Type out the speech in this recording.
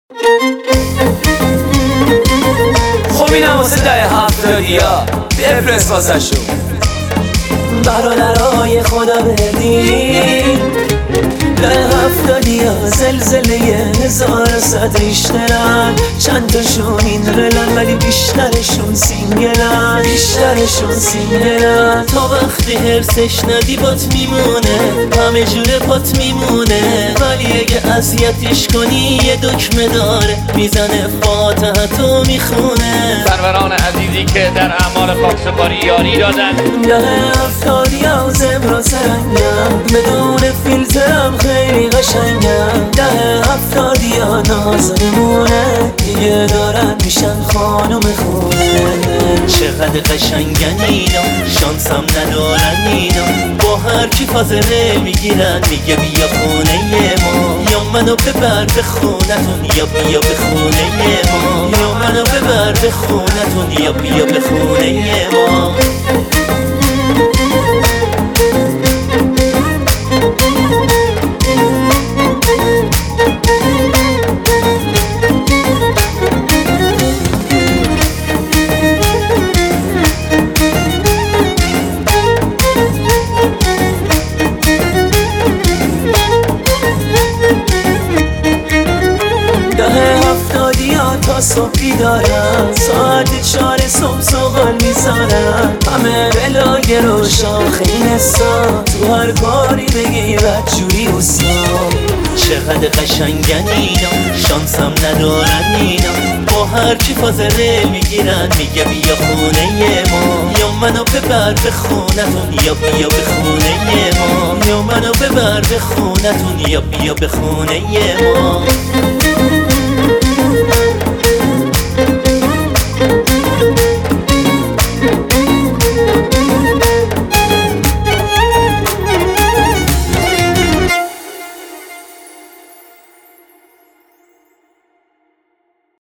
خب اینم واسه 70ها بفرست واسه شون. برادرای خدا بردین 70ها زلزله 1100 ریشترن، چند تاشون این رلن ولی بیشترشون سینگلن، تا وقتی حرسش ندی بات میمونه، همه جوره پات میمونه، ولی اگه اذیتش کنی یه دکمه داره میزنه فاتحه تو میخونه. سروران عزیزی که در اعمال خاکسپاری یاری دادن 70ها زمرا سرنگم، بدون فیلترم خیلی قشنگم. 70ها نازنمونه دیگه دارن میشن خانم خونه. چقدر قشنگن اینا، شانسم ندارن اینا، با هر کی فاصله میگیرن، میگه بیا خونه ما، یا منو ببر به خونتون، یا بیا به خونه ما، یا منو ببر به خونتون، یا بیا به خونه ما. تا صبحی دارن، ساعت 4 صبح سوغل میزنن، همه بلاگر و شاخه نسان، تو هر کاری بگی بدجوری استان. چقدر قشنگن اینا، شانسم ندارن اینا، با هر کی فاصله میگیرن، میگه بیا خونه ما، یا منو ببر به خونتون، یا بیا به خونه ما، یا منو ببر به خونتون، یا بیا به خونه ما.